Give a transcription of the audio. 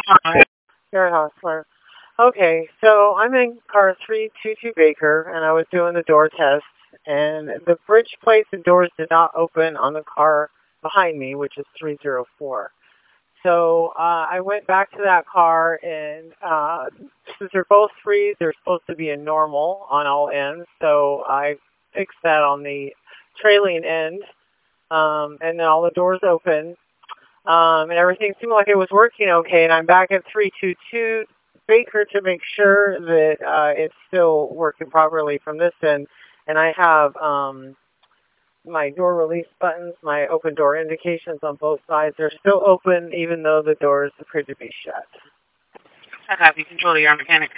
Hi, Garrett Hostler. Okay, so I'm in car 322 Baker, and I was doing the door test, and the bridge plates and doors did not open on the car behind me, which is 304. So I went back to that car, and since they're both free, they're supposed to be in normal on all ends. So I fixed that on the trailing end, and then all the doors open. And everything seemed like it was working okay. And I'm back at 322 Baker to make sure that it's still working properly from this end. And I have my door release buttons, my open door indications on both sides. They're still open even though the doors appear to be shut. I copy. Control to your mechanic.